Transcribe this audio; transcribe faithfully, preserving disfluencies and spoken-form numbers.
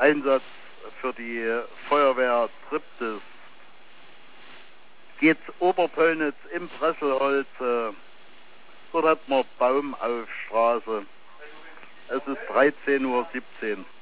Einsatz für die Feuerwehr Triptis. Geht's Oberpöllnitz im Presselholz. Äh, dort hat man Baum auf Straße. Es ist dreizehn Uhr siebzehn.